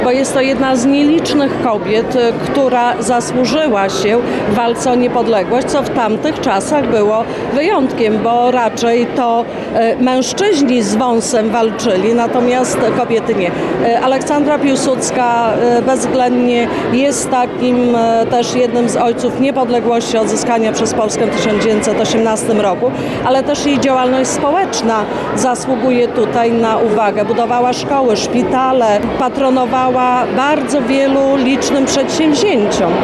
Bo jest to jedna z nielicznych kobiet, która zasłużyła się w walce o niepodległość, co w tamtych czasach było wyjątkiem, bo raczej to mężczyźni z wąsem walczyli, natomiast kobiety nie. Aleksandra Piłsudska bezwzględnie jest takim też jednym z ojców niepodległości odzyskania przez Polskę w 1918 roku, ale też jej działalność społeczna zasługuje tutaj na uwagę. Budowała szkoły, szpitale, patronowała bardzo wielu licznym przedsięwzięciom.